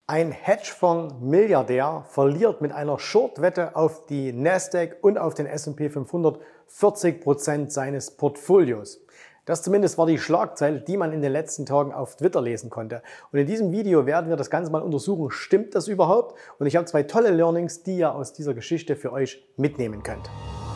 Ein Hedgefonds-Milliardär verliert mit einer Short-Wette auf die Nasdaq und auf den S&P 500 40% seines Portfolios. Das zumindest war die Schlagzeile, die man in den letzten Tagen auf Twitter lesen konnte. Und in diesem Video werden wir das Ganze mal untersuchen, stimmt das überhaupt? Und ich habe zwei tolle Learnings, die ihr aus dieser Geschichte für euch mitnehmen könnt.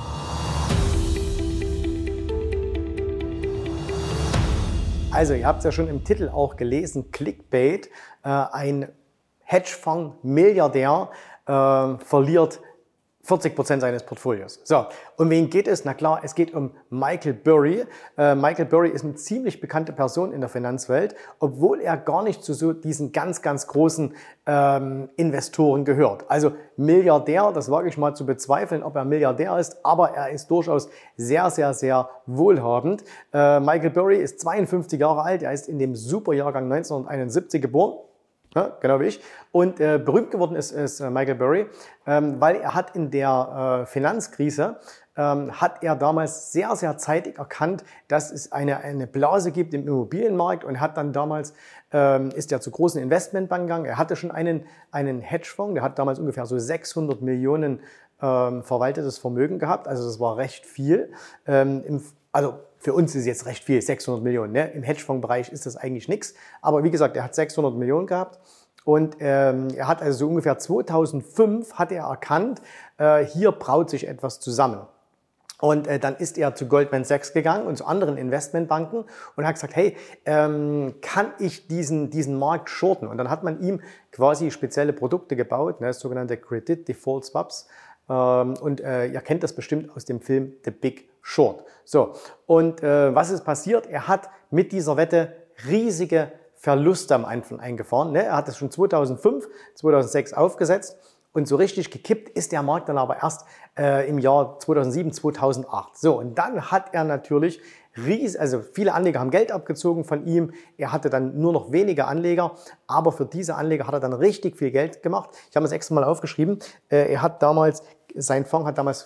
Also, ihr habt es ja schon im Titel auch gelesen, Clickbait, ein Hedgefonds-Milliardär verliert 40% seines Portfolios. So, um wen geht es? Na klar, es geht um Michael Burry. Michael Burry ist eine ziemlich bekannte Person in der Finanzwelt, obwohl er gar nicht zu so diesen ganz großen Investoren gehört. Also Milliardär, das wage ich mal zu bezweifeln, ob er Milliardär ist, aber er ist durchaus sehr wohlhabend. Michael Burry ist 52 Jahre alt, er ist in dem Superjahrgang 1971 geboren. Ja, genau wie ich. Und berühmt geworden ist Michael Burry, weil er hat in der Finanzkrise, hat er damals sehr zeitig erkannt, dass es eine Blase gibt im Immobilienmarkt und hat dann damals, ist er zu großen Investmentbanken gegangen. Er hatte schon einen Hedgefonds, der hat damals ungefähr so 600 Millionen verwaltetes Vermögen gehabt, also das war recht viel. Also für uns ist jetzt recht viel, 600 Millionen. Ne? Im Hedgefonds-Bereich ist das eigentlich nichts. Aber wie gesagt, er hat 600 Millionen gehabt und er hat also so ungefähr 2005 hat er erkannt, hier braut sich etwas zusammen. Und dann ist er zu Goldman Sachs gegangen und zu anderen Investmentbanken und hat gesagt, hey, kann ich diesen Markt shorten? Und dann hat man ihm quasi spezielle Produkte gebaut, ne, sogenannte Credit Default Swaps. Und ihr kennt das bestimmt aus dem Film The Big Short. So, und was ist passiert? Er hat mit dieser Wette riesige Verluste am Anfang eingefahren. Ne? Er hat das schon 2005, 2006 aufgesetzt und so richtig gekippt ist der Markt dann aber erst im Jahr 2007, 2008. So, und dann hat er natürlich also viele Anleger haben Geld abgezogen von ihm. Er hatte dann nur noch wenige Anleger, aber für diese Anleger hat er dann richtig viel Geld gemacht. Ich habe das extra mal aufgeschrieben. Sein Fonds hat damals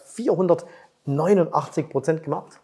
489% gemacht.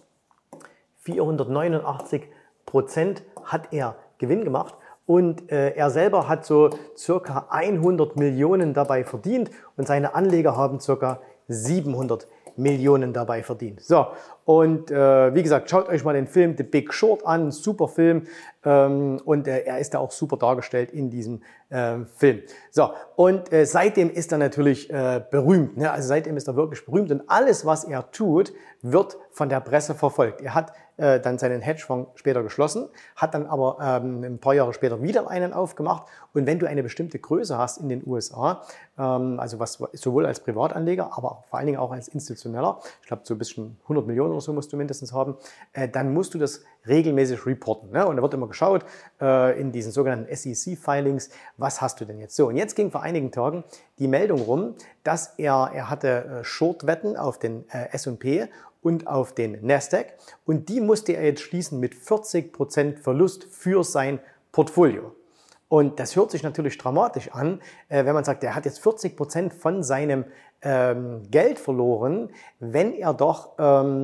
489% hat er Gewinn gemacht. Und er selber hat so circa 100 Millionen dabei verdient und seine Anleger haben circa 700 Millionen dabei verdient. So, und wie gesagt, schaut euch mal den Film The Big Short an, super Film und er ist da auch super dargestellt in diesem Film. So, und seitdem ist er natürlich berühmt, ne? Also seitdem ist er wirklich berühmt und alles, was er tut, wird von der Presse verfolgt. Er hat dann seinen Hedgefonds später geschlossen, hat dann aber ein paar Jahre später wieder einen aufgemacht. Und wenn du eine bestimmte Größe hast in den USA, also was sowohl als Privatanleger, aber vor allen Dingen auch als Institutioneller, ich glaube so ein bisschen 100 Millionen oder so musst du mindestens haben, dann musst du das regelmäßig reporten. Ne? Und da wird immer geschaut in diesen sogenannten SEC-Filings, was hast du denn jetzt? So, und jetzt ging vor einigen Tagen die Meldung rum, dass er hatte Short-Wetten auf den S&P und auf den Nasdaq und die musste er jetzt schließen mit 40% Verlust für sein Portfolio. Und das hört sich natürlich dramatisch an, wenn man sagt, er hat jetzt 40% von seinem Geld verloren, wenn doch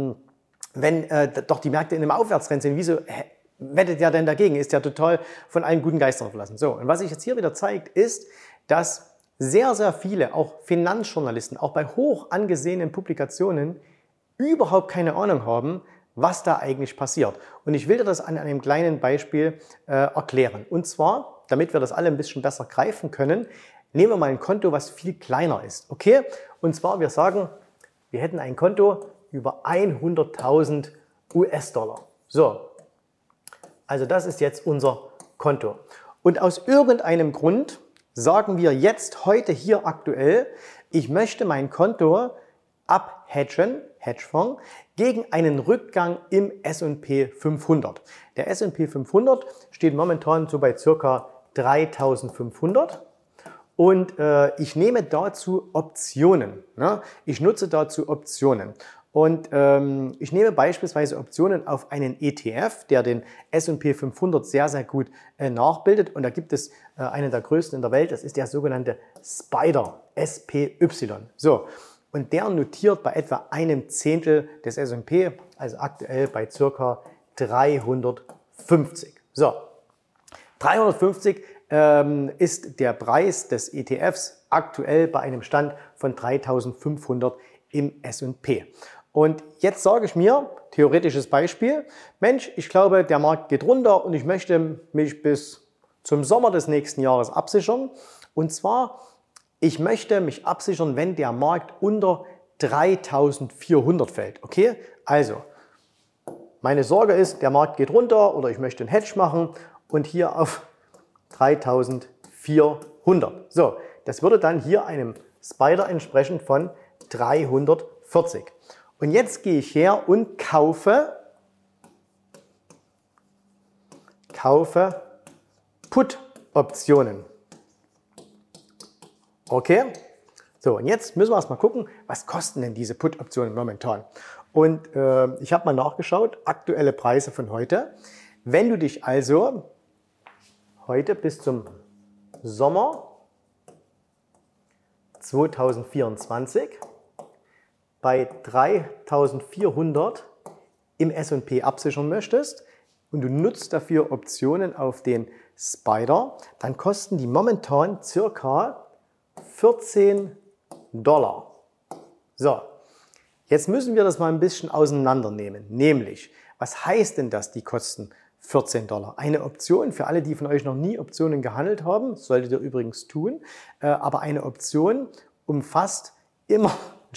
die Märkte in einem Aufwärtstrend sind. Wieso wettet er denn dagegen? Ist ja total von allen guten Geistern verlassen. So, und was sich jetzt hier wieder zeigt, ist, dass sehr viele, auch Finanzjournalisten, auch bei hoch angesehenen Publikationen, überhaupt keine Ahnung haben, was da eigentlich passiert. Und ich will dir das an einem kleinen Beispiel erklären. Und zwar, damit wir das alle ein bisschen besser greifen können, nehmen wir mal ein Konto, was viel kleiner ist. Okay? Und zwar, wir sagen, wir hätten ein Konto über 100.000 US-Dollar. So, also das ist jetzt unser Konto. Und aus irgendeinem Grund sagen wir jetzt, heute hier aktuell, ich möchte mein Konto abhedgen, Hedgefonds, gegen einen Rückgang im S&P 500. Der S&P 500 steht momentan so bei ca. 3.500 und ich nehme dazu Optionen. Ne? Ich nutze dazu Optionen. Und ich nehme beispielsweise Optionen auf einen ETF, der den S&P 500 sehr gut nachbildet. Und da gibt es einen der größten in der Welt, das ist der sogenannte SPDR, SPY. So. Und der notiert bei etwa einem Zehntel des S&P, also aktuell bei ca. 350. So, 350 ist der Preis des ETFs aktuell bei einem Stand von 3.500 im S&P. Und jetzt sage ich mir, theoretisches Beispiel, Mensch, ich glaube, der Markt geht runter und ich möchte mich bis zum Sommer des nächsten Jahres absichern. Und zwar, ich möchte mich absichern, wenn der Markt unter 3.400 fällt. Okay, also meine Sorge ist, der Markt geht runter oder ich möchte einen Hedge machen und hier auf 3.400. So, das würde dann hier einem Spider entsprechen von 340. Und jetzt gehe ich her und kaufe Put-Optionen. Okay? So, und jetzt müssen wir erstmal gucken, was kosten denn diese Put-Optionen momentan. Und ich habe mal nachgeschaut, aktuelle Preise von heute. Wenn du dich also heute bis zum Sommer 2024 bei 3.400 im S&P absichern möchtest und du nutzt dafür Optionen auf den Spider, dann kosten die momentan ca. $14. So, jetzt müssen wir das mal ein bisschen auseinandernehmen. Nämlich, was heißt denn das, die kosten $14? Eine Option, für alle, die von euch noch nie Optionen gehandelt haben, solltet ihr übrigens tun, aber eine Option umfasst immer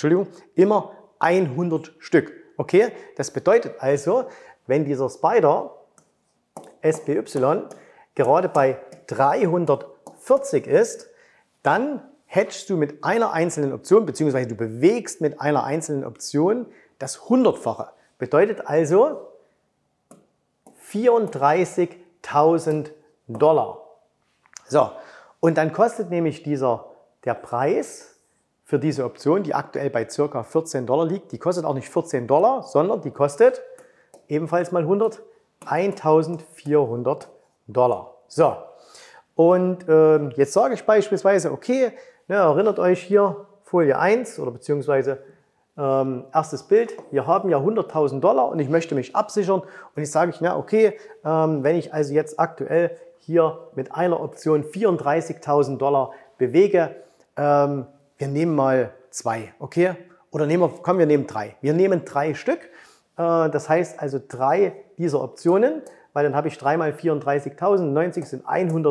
100 Stück. Okay, das bedeutet also, wenn dieser Spider SPY gerade bei 340 ist, dann hedgst du mit einer einzelnen Option, beziehungsweise du bewegst mit einer einzelnen Option das 100-fache. Bedeutet also $34.000. So, und dann kostet nämlich der Preis für diese Option, die aktuell bei ca. $14 liegt, die kostet auch nicht $14, sondern die kostet ebenfalls mal 100, $1.400. So, und jetzt sage ich beispielsweise, okay, erinnert euch hier Folie 1 oder beziehungsweise erstes Bild, wir haben ja $100.000 und ich möchte mich absichern und ich sage, okay, wenn ich also jetzt aktuell hier mit einer Option $34.000 bewege, wir nehmen mal 2, okay? Oder wir nehmen 3. Wir nehmen 3 Stück, das heißt also 3 dieser Optionen, weil dann habe ich 3 mal 34.000, 90 sind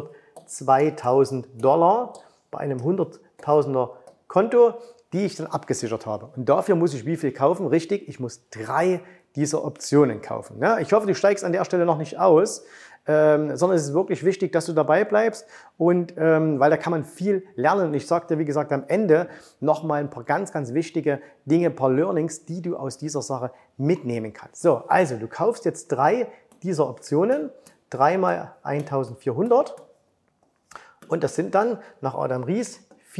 $102.000 bei einem 100.000er Konto, die ich dann abgesichert habe. Und dafür muss ich wie viel kaufen? Richtig, ich muss 3 dieser Optionen kaufen. Ja, ich hoffe, du steigst an der Stelle noch nicht aus, sondern es ist wirklich wichtig, dass du dabei bleibst und weil da kann man viel lernen. Und ich sage dir, wie gesagt, am Ende nochmal ein paar ganz, ganz wichtige Dinge, ein paar Learnings, die du aus dieser Sache mitnehmen kannst. So, also du kaufst jetzt 3 dieser Optionen, 3 mal 1.400 und das sind dann nach Adam Ries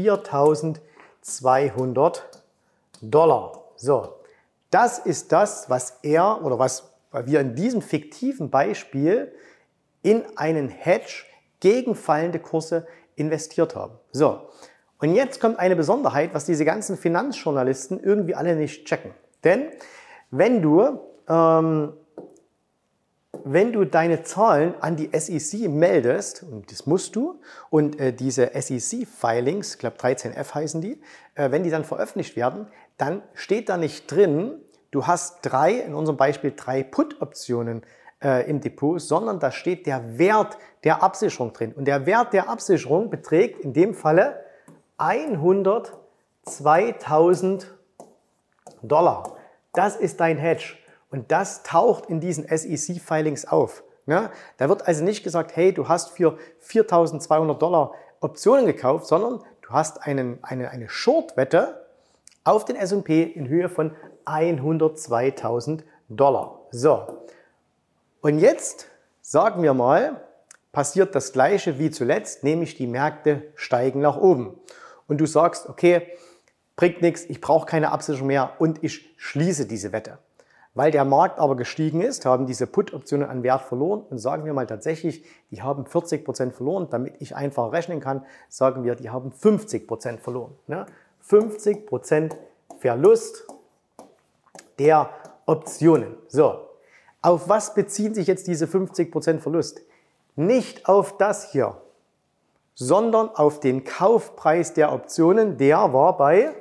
$4.200. So, das ist das, was wir in diesem fiktiven Beispiel in einen Hedge gegen fallende Kurse investiert haben. So, und jetzt kommt eine Besonderheit, was diese ganzen Finanzjournalisten irgendwie alle nicht checken. Denn wenn du deine Zahlen an die SEC meldest, und das musst du, und diese SEC-Filings, ich glaube 13F heißen die, wenn die dann veröffentlicht werden, dann steht da nicht drin, du hast in unserem Beispiel 3 Put-Optionen im Depot, sondern da steht der Wert der Absicherung drin. Und der Wert der Absicherung beträgt in dem Falle $102.000. Das ist dein Hedge. Und das taucht in diesen SEC-Filings auf. Ja, da wird also nicht gesagt, hey, du hast für $4.200 Optionen gekauft, sondern du hast eine Short-Wette auf den S&P in Höhe von $102.000. So, und jetzt sagen wir mal, passiert das Gleiche wie zuletzt, nämlich die Märkte steigen nach oben. Und du sagst, okay, bringt nichts, ich brauche keine Absicherung mehr und ich schließe diese Wette. Weil der Markt aber gestiegen ist, haben diese Put-Optionen an Wert verloren und sagen wir mal tatsächlich, die haben 40% verloren. Damit ich einfach rechnen kann, sagen wir, die haben 50% verloren. 50% Verlust der Optionen. So, auf was beziehen sich jetzt diese 50% Verlust? Nicht auf das hier. sondern auf den Kaufpreis der Optionen. Der war bei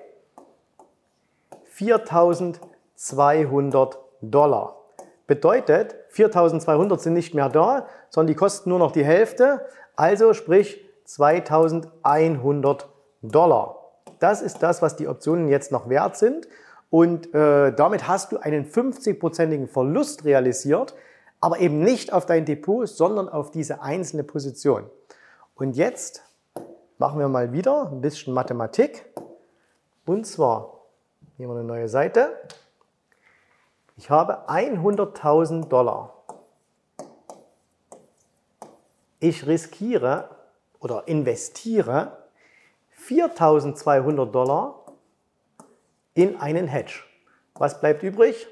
4.200 $. Bedeutet, 4.200 sind nicht mehr da, sondern die kosten nur noch die Hälfte, also sprich 2.100 $. Das ist das, was die Optionen jetzt noch wert sind und damit hast du einen 50%igen Verlust realisiert, aber eben nicht auf dein Depot, sondern auf diese einzelne Position. Und jetzt machen wir mal wieder ein bisschen Mathematik und zwar nehmen wir eine neue Seite. Ich habe 100.000 $. Ich riskiere oder investiere 4.200 $ in einen Hedge. Was bleibt übrig?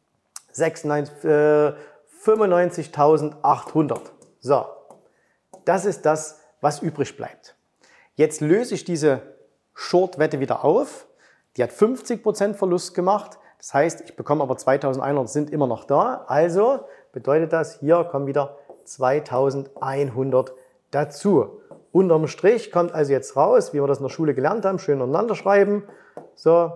95.800. So, das ist das, was übrig bleibt. Jetzt löse ich diese Short-Wette wieder auf. Die hat 50% Verlust gemacht. Das heißt, ich bekomme aber 2.100 sind immer noch da. Also bedeutet das, hier kommen wieder 2.100 dazu. Unterm Strich kommt also jetzt raus, wie wir das in der Schule gelernt haben, schön untereinander schreiben, so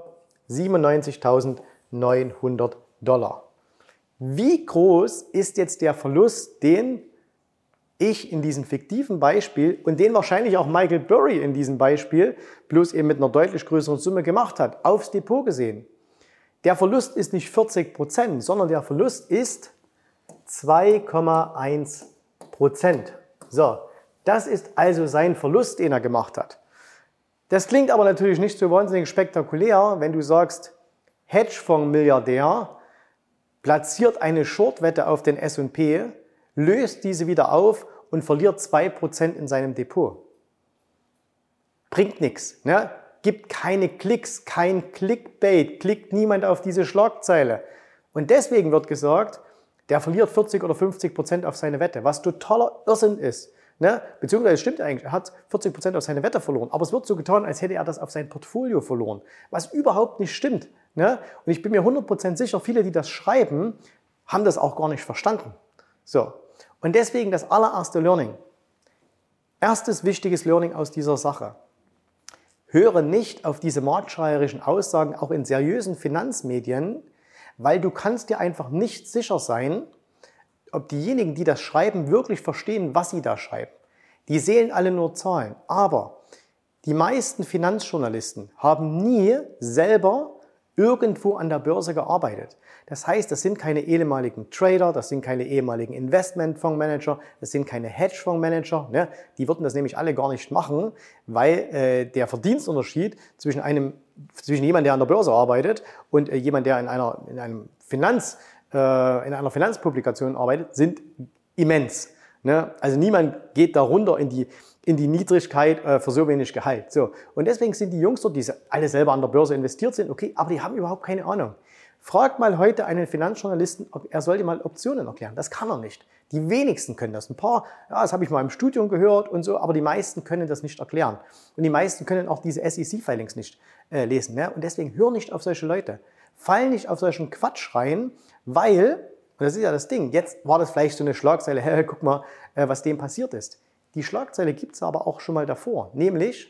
97.900 $. Wie groß ist jetzt der Verlust, den ich in diesem fiktiven Beispiel und den wahrscheinlich auch Michael Burry in diesem Beispiel, bloß eben mit einer deutlich größeren Summe gemacht hat, aufs Depot gesehen? Der Verlust ist nicht 40%, sondern der Verlust ist 2,1%. So, das ist also sein Verlust, den er gemacht hat. Das klingt aber natürlich nicht so wahnsinnig spektakulär, wenn du sagst, Hedgefonds-Milliardär platziert eine Shortwette auf den S&P, löst diese wieder auf und verliert 2% in seinem Depot. Bringt nichts, ne? Gibt keine Klicks, kein Clickbait, klickt niemand auf diese Schlagzeile. Und deswegen wird gesagt, der verliert 40 oder 50% auf seine Wette, was totaler Irrsinn ist. Ne? Beziehungsweise es stimmt eigentlich, er hat 40% auf seine Wette verloren, aber es wird so getan, als hätte er das auf sein Portfolio verloren, was überhaupt nicht stimmt. Ne? Und ich bin mir 100% sicher, viele, die das schreiben, haben das auch gar nicht verstanden. So. Und deswegen das allererste Learning. Erstes wichtiges Learning aus dieser Sache. Höre nicht auf diese marktschreierischen Aussagen, auch in seriösen Finanzmedien, weil du kannst dir einfach nicht sicher sein, ob diejenigen, die das schreiben, wirklich verstehen, was sie da schreiben. Die sehen alle nur Zahlen, aber die meisten Finanzjournalisten haben nie selber irgendwo an der Börse gearbeitet. Das heißt, das sind keine ehemaligen Trader, das sind keine ehemaligen Investmentfondsmanager, das sind keine Hedgefondsmanager. Ne? Die würden das nämlich alle gar nicht machen, weil der Verdienstunterschied zwischen jemandem, der an der Börse arbeitet und jemand, der in einer Finanzpublikation arbeitet, sind immens. Ne? Also niemand geht da runter in die Niedrigkeit für so wenig Gehalt. So. Und deswegen sind die Jungs dort, die alle selber an der Börse investiert sind, okay, aber die haben überhaupt keine Ahnung. Frag mal heute einen Finanzjournalisten, ob er sollte mal Optionen erklären. Das kann er nicht. Die wenigsten können das. Ein paar, ja, das habe ich mal im Studium gehört und so, aber die meisten können das nicht erklären. Und die meisten können auch diese SEC-Filings nicht lesen. Ne? Und deswegen hör nicht auf solche Leute. Fall nicht auf solchen Quatsch rein, weil, und das ist ja das Ding, jetzt war das vielleicht so eine Schlagzeile, hey, guck mal, was dem passiert ist. Die Schlagzeile gibt es aber auch schon mal davor, nämlich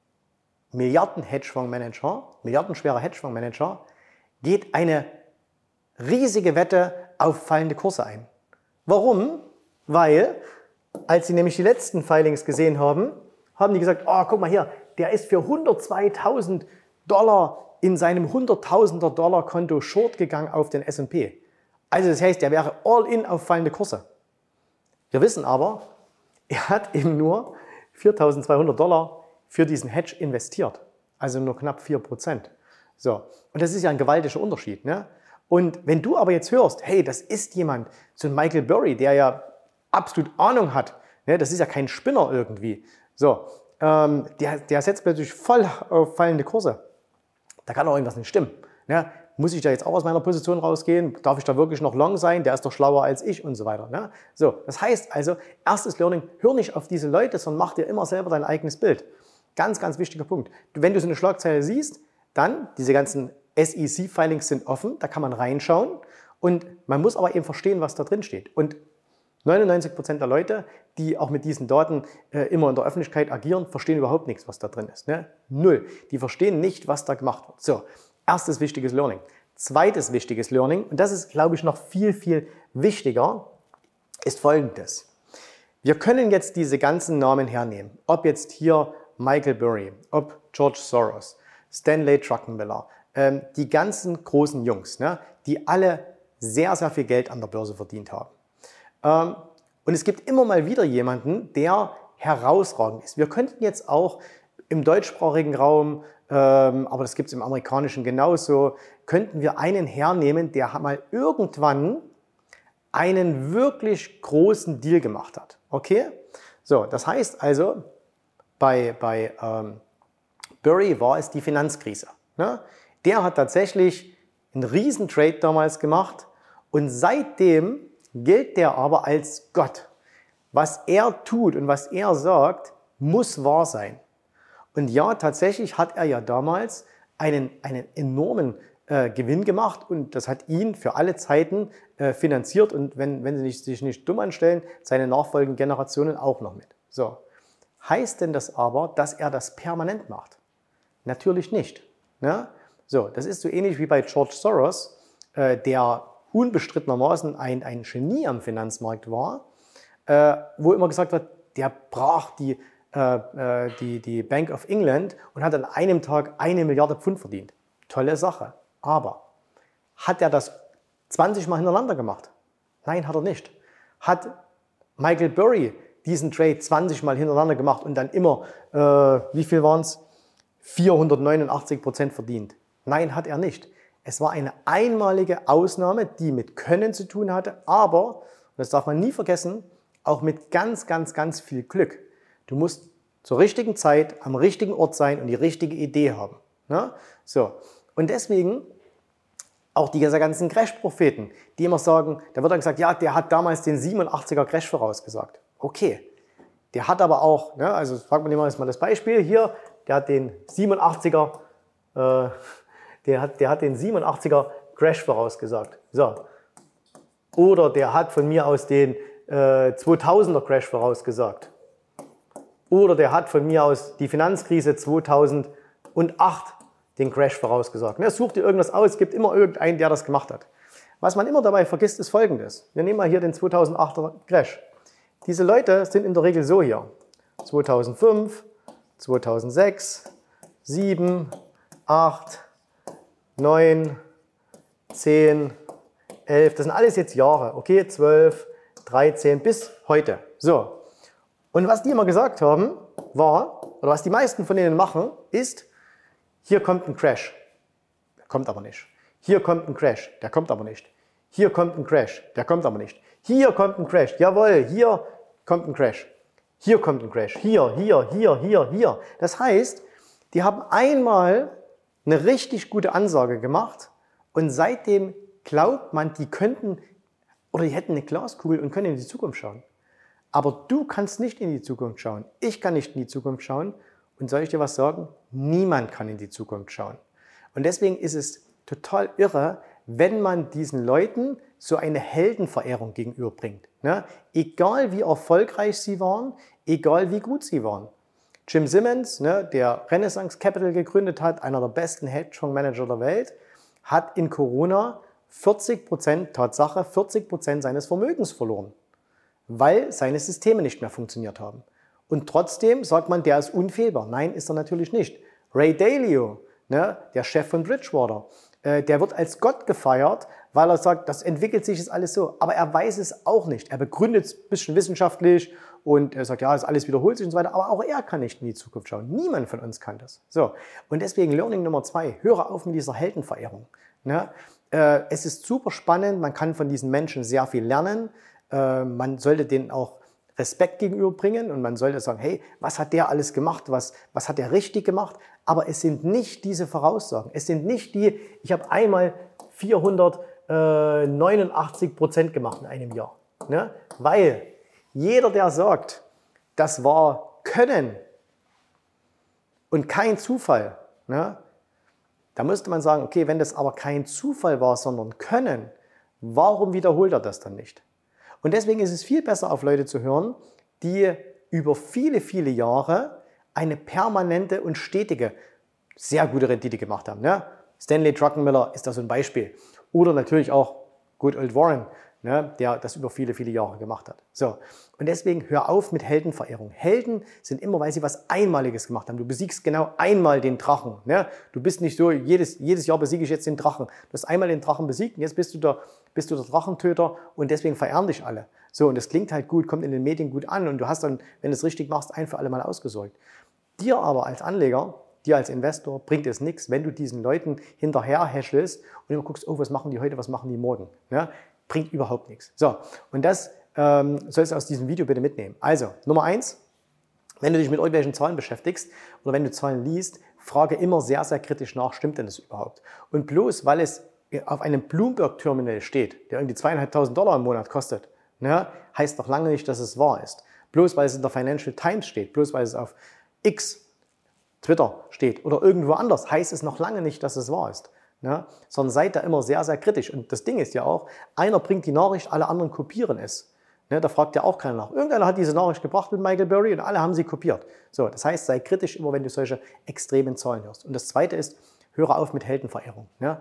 milliardenschwerer Hedgefondsmanager geht eine riesige Wette auf fallende Kurse ein. Warum? Weil, als sie nämlich die letzten Filings gesehen haben, haben die gesagt, oh, guck mal hier, der ist für 102.000 $ in seinem 100.000er $ Konto short gegangen auf den S&P. Also das heißt, der wäre all in auf fallende Kurse. Wir wissen aber, er hat eben nur 4.200 $ für diesen Hedge investiert. Also nur knapp 4%. So. Und das ist ja ein gewaltiger Unterschied. Ne? Und wenn du aber jetzt hörst, hey, das ist jemand, so ein Michael Burry, der ja absolut Ahnung hat, ne? Das ist ja kein Spinner irgendwie. So. Der setzt plötzlich voll auf fallende Kurse. Da kann doch irgendwas nicht stimmen. Ne? Muss ich da jetzt auch aus meiner Position rausgehen? Darf ich da wirklich noch long sein? Der ist doch schlauer als ich und so weiter. Ne? So, das heißt also, erstes Learning, hör nicht auf diese Leute, sondern mach dir immer selber dein eigenes Bild. Ganz, ganz wichtiger Punkt. Wenn du so eine Schlagzeile siehst, dann, diese ganzen SEC-Filings sind offen, da kann man reinschauen und man muss aber eben verstehen, was da drin steht. Und 99% der Leute, die auch mit diesen Daten immer in der Öffentlichkeit agieren, verstehen überhaupt nichts, was da drin ist. Ne? Null. Die verstehen nicht, was da gemacht wird. So, erstes wichtiges Learning. Zweites wichtiges Learning, und das ist, glaube ich, noch viel, viel wichtiger, ist folgendes. Wir können jetzt diese ganzen Namen hernehmen, ob jetzt hier Michael Burry, ob George Soros, Stanley Druckenmiller, die ganzen großen Jungs, ne, die alle sehr, sehr viel Geld an der Börse verdient haben. Und es gibt immer mal wieder jemanden, der herausragend ist. Wir könnten jetzt auch im deutschsprachigen Raum, aber das gibt es im amerikanischen genauso, könnten wir einen hernehmen, der mal irgendwann einen wirklich großen Deal gemacht hat. Okay? So, das heißt also, bei Burry war es die Finanzkrise. Ne? Der hat tatsächlich einen riesen Trade damals gemacht und seitdem gilt der aber als Gott. Was er tut und was er sagt, muss wahr sein. Und ja, tatsächlich hat er ja damals einen enormen Gewinn gemacht und das hat ihn für alle Zeiten finanziert und wenn sie sich nicht dumm anstellen, seine nachfolgenden Generationen auch noch mit. So. Heißt denn das aber, dass er das permanent macht? Natürlich nicht. Ne? So, das ist so ähnlich wie bei George Soros, der unbestrittenermaßen ein Genie am Finanzmarkt war, wo immer gesagt wird, der brach die Bank of England und hat an einem Tag 1 Milliarde Pfund verdient. Tolle Sache. Aber hat er das 20 Mal hintereinander gemacht? Nein, hat er nicht. Hat Michael Burry diesen Trade 20 Mal hintereinander gemacht und dann immer, wie viel waren es? 489% verdient? Nein, hat er nicht. Es war eine einmalige Ausnahme, die mit Können zu tun hatte, aber, und das darf man nie vergessen, auch mit ganz, ganz, ganz viel Glück. Du musst zur richtigen Zeit am richtigen Ort sein und die richtige Idee haben. Ne? So. Und deswegen auch diese ganzen Crash-Propheten, die immer sagen, da wird dann gesagt, ja, der hat damals den 87er Crash vorausgesagt. Okay, der hat aber auch, ne, also fragt man jetzt mal das Beispiel hier, der hat den 87er, der hat den 87er Crash vorausgesagt. So. Oder der hat von mir aus den 2000er Crash vorausgesagt. Oder der hat von mir aus die Finanzkrise 2008 den Crash vorausgesagt. Ne, such dir irgendwas aus, es gibt immer irgendeinen, der das gemacht hat. Was man immer dabei vergisst, ist Folgendes. Wir nehmen mal hier den 2008er Crash. Diese Leute sind in der Regel so hier. 2005, 2006, 7, 8, 9, 10, 11, das sind alles jetzt Jahre, okay, 12, 13 bis heute. So. Und was die immer gesagt haben, war, oder was die meisten von denen machen, ist, hier kommt ein Crash, der kommt aber nicht. Hier kommt ein Crash, der kommt aber nicht. Hier kommt ein Crash, der kommt aber nicht. Hier kommt ein Crash, jawohl, hier kommt ein Crash. Hier kommt ein Crash, hier. Das heißt, die haben einmal eine richtig gute Ansage gemacht und seitdem glaubt man, die könnten oder die hätten eine Glaskugel und können in die Zukunft schauen. Aber du kannst nicht in die Zukunft schauen. Ich kann nicht in die Zukunft schauen. Und soll ich dir was sagen? Niemand kann in die Zukunft schauen. Und deswegen ist es total irre, wenn man diesen Leuten so eine Heldenverehrung gegenüberbringt. Ne? Egal wie erfolgreich sie waren, egal wie gut sie waren. Jim Simmons, ne, der Renaissance Capital gegründet hat, einer der besten Hedgefondsmanager der Welt, hat in Corona 40% seines Vermögens verloren, weil seine Systeme nicht mehr funktioniert haben. Und trotzdem sagt man, der ist unfehlbar. Nein, ist er natürlich nicht. Ray Dalio, ne, der Chef von Bridgewater, der wird als Gott gefeiert, weil er sagt, das entwickelt sich jetzt alles so. Aber er weiß es auch nicht. Er begründet es ein bisschen wissenschaftlich und er sagt, ja, das alles wiederholt sich und so weiter. Aber auch er kann nicht in die Zukunft schauen. Niemand von uns kann das. So. Und deswegen Learning Nummer 2, höre auf mit dieser Heldenverehrung. Ne? Es ist super spannend, man kann von diesen Menschen sehr viel lernen. Man sollte denen auch Respekt gegenüberbringen und man sollte sagen, hey, was hat der alles gemacht, was hat der richtig gemacht? Aber es sind nicht diese Voraussagen. Es sind nicht die, ich habe einmal 489% gemacht in einem Jahr. Ne? Weil jeder, der sagt, das war Können und kein Zufall, ne? Da müsste man sagen, okay, wenn das aber kein Zufall war, sondern Können, warum wiederholt er das dann nicht? Und deswegen ist es viel besser, auf Leute zu hören, die über viele, viele Jahre eine permanente und stetige, sehr gute Rendite gemacht haben. Ne? Stanley Druckenmiller ist da so ein Beispiel. Oder natürlich auch Good Old Warren, ne, der das über viele, viele Jahre gemacht hat. So. Und deswegen hör auf mit Heldenverehrung. Helden sind immer, weil sie was Einmaliges gemacht haben. Du besiegst genau einmal den Drachen. Ne? Du bist nicht so, jedes Jahr besiege ich jetzt den Drachen. Du hast einmal den Drachen besiegt und jetzt bist du der Drachentöter und deswegen verehren dich alle. So, und das klingt halt gut, kommt in den Medien gut an und du hast dann, wenn du es richtig machst, ein für alle Mal ausgesorgt. Dir aber als Anleger, dir als Investor bringt es nichts, wenn du diesen Leuten hinterher häschelst und immer guckst, oh, was machen die heute, was machen die morgen. Ja? Bringt überhaupt nichts. So, und das sollst du aus diesem Video bitte mitnehmen. Also, Nummer 1, wenn du dich mit irgendwelchen Zahlen beschäftigst oder wenn du Zahlen liest, frage immer sehr, sehr kritisch nach, stimmt denn das überhaupt? Und bloß, weil es auf einem Bloomberg-Terminal steht, der irgendwie $2.500 im Monat kostet, ne, heißt noch lange nicht, dass es wahr ist. Bloß, weil es in der Financial Times steht, bloß, weil es auf X, Twitter steht oder irgendwo anders, heißt es noch lange nicht, dass es wahr ist. Ne? Sondern seid da immer sehr, sehr kritisch. Und das Ding ist ja auch, einer bringt die Nachricht, alle anderen kopieren es. Ne? Da fragt ja auch keiner nach. Irgendeiner hat diese Nachricht gebracht mit Michael Burry und alle haben sie kopiert. So, das heißt, sei kritisch immer, wenn du solche extremen Zahlen hörst. Und das Zweite ist, höre auf mit Heldenverehrung. Ne?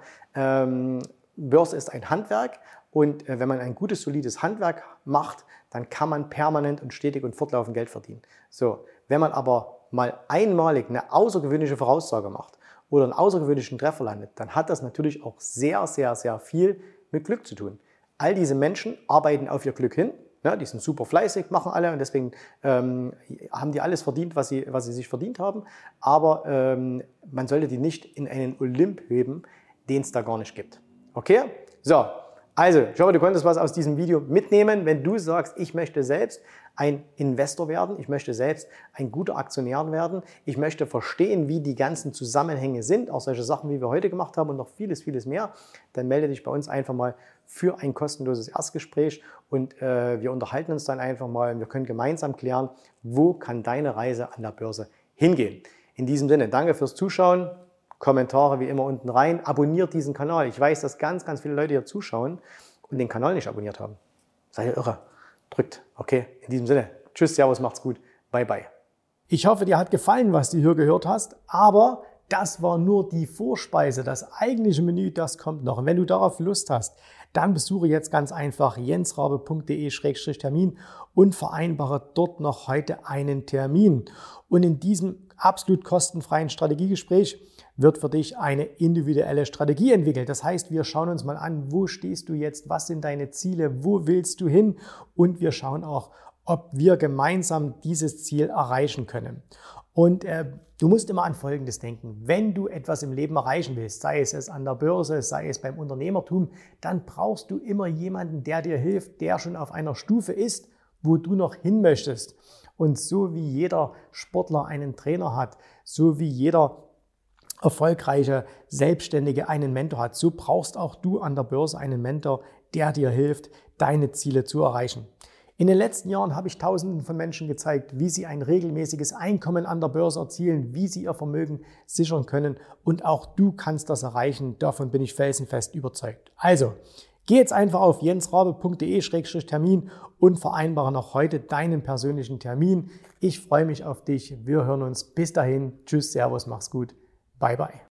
Börse ist ein Handwerk und wenn man ein gutes, solides Handwerk macht, dann kann man permanent und stetig und fortlaufend Geld verdienen. So, wenn man aber mal einmalig eine außergewöhnliche Voraussage macht oder einen außergewöhnlichen Treffer landet, dann hat das natürlich auch sehr, sehr, sehr viel mit Glück zu tun. All diese Menschen arbeiten auf ihr Glück hin, ne, die sind super fleißig, machen alle und deswegen haben die alles verdient, was sie sich verdient haben, aber man sollte die nicht in einen Olymp heben, den es da gar nicht gibt. Okay? So. Also, ich hoffe, du konntest was aus diesem Video mitnehmen. Wenn du sagst, ich möchte selbst ein Investor werden, ich möchte selbst ein guter Aktionär werden, ich möchte verstehen, wie die ganzen Zusammenhänge sind, auch solche Sachen, wie wir heute gemacht haben und noch vieles, vieles mehr, dann melde dich bei uns einfach mal für ein kostenloses Erstgespräch und wir unterhalten uns dann einfach mal und wir können gemeinsam klären, wo kann deine Reise an der Börse hingehen. In diesem Sinne, danke fürs Zuschauen. Kommentare wie immer unten rein. Abonniert diesen Kanal. Ich weiß, dass ganz, ganz viele Leute hier zuschauen und den Kanal nicht abonniert haben. Seid ihr irre? Drückt. Okay, in diesem Sinne. Tschüss, Servus, macht's gut. Bye, bye. Ich hoffe, dir hat gefallen, was du hier gehört hast, aber das war nur die Vorspeise. Das eigentliche Menü, das kommt noch. Und wenn du darauf Lust hast, dann besuche jetzt ganz einfach jensrabe.de/termin und vereinbare dort noch heute einen Termin. Und in diesem absolut kostenfreien Strategiegespräch wird für dich eine individuelle Strategie entwickelt. Das heißt, wir schauen uns mal an, wo stehst du jetzt, was sind deine Ziele, wo willst du hin und wir schauen auch, ob wir gemeinsam dieses Ziel erreichen können. Und du musst immer an Folgendes denken. Wenn du etwas im Leben erreichen willst, sei es an der Börse, sei es beim Unternehmertum, dann brauchst du immer jemanden, der dir hilft, der schon auf einer Stufe ist, wo du noch hin möchtest. Und so wie jeder Sportler einen Trainer hat, so wie jeder erfolgreiche Selbstständige einen Mentor hat, so brauchst auch du an der Börse einen Mentor, der dir hilft, deine Ziele zu erreichen. In den letzten Jahren habe ich Tausenden von Menschen gezeigt, wie sie ein regelmäßiges Einkommen an der Börse erzielen, wie sie ihr Vermögen sichern können und auch du kannst das erreichen, davon bin ich felsenfest überzeugt. Also, geh jetzt einfach auf jensrabe.de/termin und vereinbare noch heute deinen persönlichen Termin. Ich freue mich auf dich, wir hören uns, bis dahin, tschüss, servus, mach's gut, bye bye.